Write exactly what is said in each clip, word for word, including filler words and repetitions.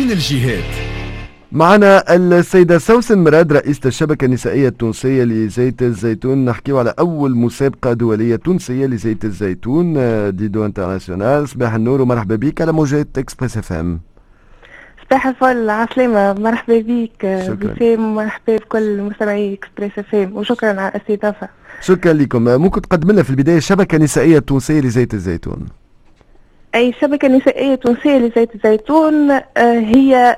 من الجهات. معنا السيدة سوسن مراد رئيسة الشبكة النسائية التونسية لزيت الزيتون. نحكيو على أول مسابقة دولية تونسية لزيت الزيتون ديدو انترناسيونال. صباح النور ومرحبا بك على موجات اكسبريس اف ام. صباح الفل عسلامة، مرحبا بك بسام، مرحبا بكل مستمعي اكسبريس اف ام وشكرا على الاستضافة. شكرا لكم. ممكن تقدم لنا في البداية الشبكة النسائية التونسية لزيت الزيتون؟ أي شبكة نسائية تونسية لزيت الزيتون هي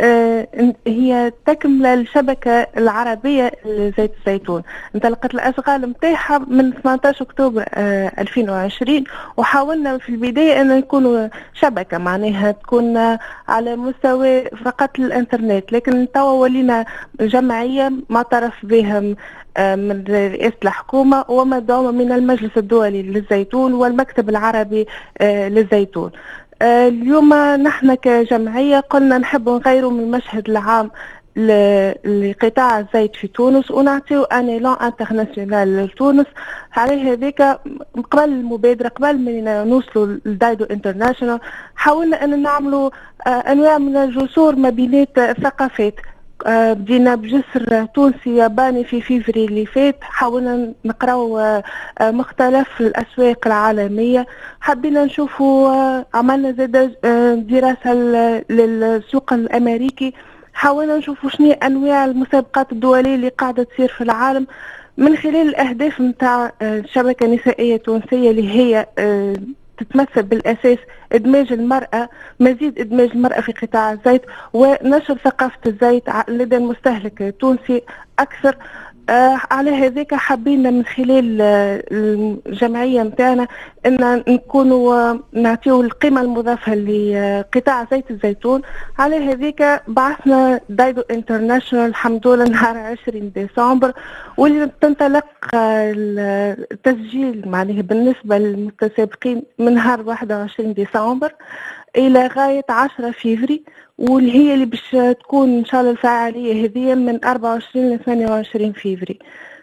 هي تكملة الشبكة العربية لزيت الزيتون. انطلقت الأشغال متاعها من ثمانية عشر أكتوبر ألفين وعشرين، وحاولنا في البداية أن نكون شبكة معناها تكون على مستوى فقط الإنترنت، لكن توا ولينا جمعية معترف بها من رئاسة الحكومة ومدعومة من المجلس الدولي للزيتون والمكتب العربي للزيتون. اليوم نحن كجمعية قلنا نحب نغيروا من المشهد العام لقطاع الزيت في تونس ونعطيو ان ايلان انترناسيونال لتونس. على هذيك قبل المبادرة، قبل من نوصلوا لدايدو انترناشونال، حاولنا ان نعملوا انواع من الجسور ما بينات الثقافات. بدينا بجسر تونسي ياباني في فيفري اللي فات، حاولنا نقراو مختلف الأسواق العالمية، حبينا نشوفوا، عملنا زاد دراسة للسوق الأمريكي، حاولنا نشوفوا شنو أنواع المسابقات الدولية اللي قاعدة تصير في العالم من خلال الأهداف متاع الشبكة النسائية التونسية اللي هي تتمثل بالأساس إدماج المرأة، مزيد إدماج المرأة في قطاع الزيت ونشر ثقافة الزيت لدى المستهلك التونسي أكثر. آه على هذاك حابين من خلال آه الجمعية متاعنا أن نكونوا نعطيو القيمة المضافة لقطاع زيت الزيتون. على هذاك بعثنا دايدو انترناشونال الحمد لله نهار عشرين ديسمبر، واللي تنطلق آه التسجيل معناه بالنسبة للمتسابقين من نهار واحد وعشرين ديسمبر إلى غاية عشرة فيفري، واللي هي اللي باش تكون ان شاء الله الفعاليه هذه من أربعة وعشرين ل ثمانية وعشرين فيفري.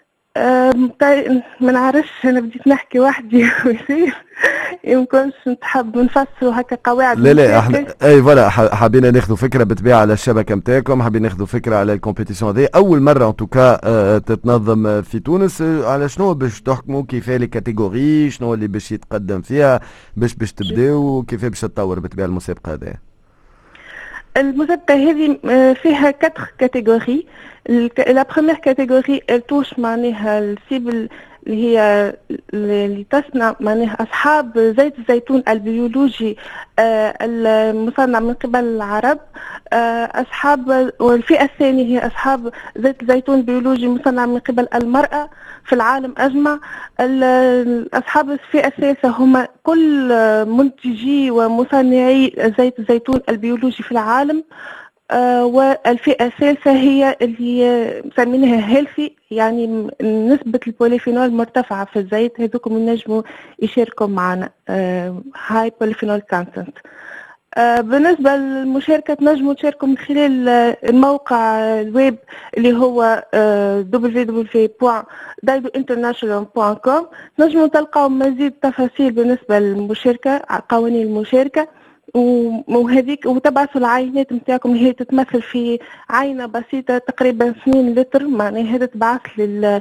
ما نعرفش انا بديت نحكي وحدي ويصير يمكنش نتحب نفسروا هكا قواعد. لا لا احنا اي فوالا حابين ناخذوا فكره بالطبيعه على الشبكه نتاعكم، حابين ناخذوا فكره على الكومبيتيسيون هذه اول مره ان توكا تتنظم في تونس. على شنو باش تحكموا؟ كيف لي كاتيجوري؟ شنو اللي باش يتقدم فيها؟ باش باش تبداو كيف باش تطور بالطبيعه المسابقه هذه؟ المسابقة هذه فيها كاتر كاتيجوري. لا بروميير كاتيجوري التوش معناها السيبل اللي هي اللي تصنع معناها أصحاب زيت الزيتون البيولوجي المصنع من قبل العرب. أصحاب والفئة الثانية هي أصحاب زيت الزيتون البيولوجي مصنع من قبل المرأة في العالم أجمع. أصحاب الفئة الثالثة هم كل منتجي ومصنعي زيت الزيتون البيولوجي في العالم. آه والفئة الثالثة هي اللي مسمينها هيلثي، يعني نسبة البوليفينول مرتفعة في الزيت، هذوكم ينجموا يشاركوا معنا هاي بوليفينول كونتنت. آه بالنسبة للمشاركة تنجموا تشاركوا من خلال الموقع الويب اللي هو دبليو دبليو دبليو دوت دايدو انترناشونال دوت كوم. تنجموا تلقاو مزيد تفاصيل بالنسبة للمشاركة، قوانين المشاركة، وهذيك وتبعثوا العينات نتاعكم اللي هي تتمثل في عينة بسيطة تقريبا اثنين لتر، معناها هذا تبعث لل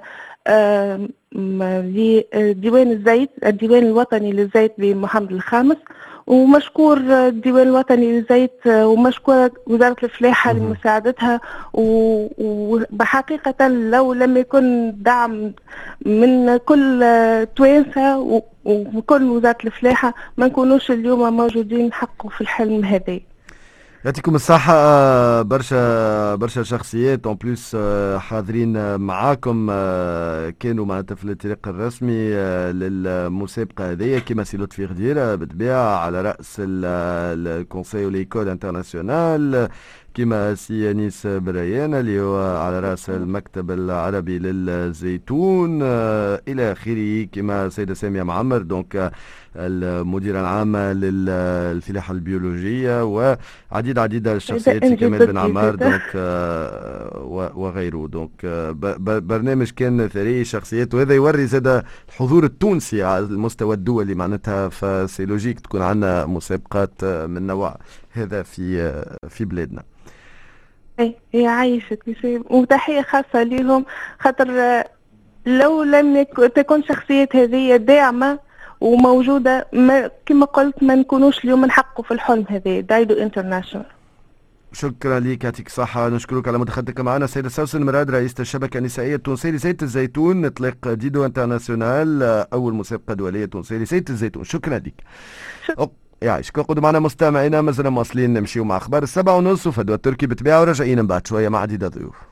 لديوان الزيت، الديوان الوطني للزيت بمحمد الخامس. ومشكور الديوان الوطني للزيت ومشكورة وزارة الفلاحة لمساعدتها. وبحقيقة لو لم يكن دعم من كل توانسة وكل وزارة الفلاحة ما نكونوش اليوم موجودين نحققوا في الحلم هذا. يعطيكم الصحة. برشا برشا شخصيات اون بلوس حاضرين معاكم، كانوا معناتها في الانطلاق الرسمي للمسابقة هذه كما سي لطفي غدير بالطبيعة على رأس الكونسي وليكول انترناسيونال، كما سي أنيس بريان اللي هو على رأس المكتب العربي للزيتون إلى آخره، كما سيدة سامية معمر دونك المديرة العامة للفلاحة البيولوجية، وعديد عديد الشخصيات سي كمال بن عمار دونك وغيره. دونك برنامج كان ثري شخصيات، وهذا يوري زاد الحضور التونسي على المستوى الدولي معناتها، فسي لوجيك تكون عندنا مسابقات من نوع هذا في في بلادنا. اي يعيشك وتحية خاصة لهم، خاطر لو لم تكن شخصيات هذه داعمة وموجودة ما كما قلت ما نكونوش اليوم نحققوا في الحلم هذا دايدو انترناشونال. شكرا لك، يعطيك الصحة. نشكرك على مداخلتك معنا السيدة سوسن مراد، رئيسة الشبكة النسائية التونسية لزيت الزيتون، اطلاق ديدو انترناسيونال، أول مسابقة دولية تونسية لزيت الزيتون. شكرا لك. يعيشك. قدوا معنا مستمعينا، مازلنا مواصلين نمشيو مع أخبار السبعة ونص وفدوى التركي بتباع، وراجعين من بعد شوية مع عديد ضيوف.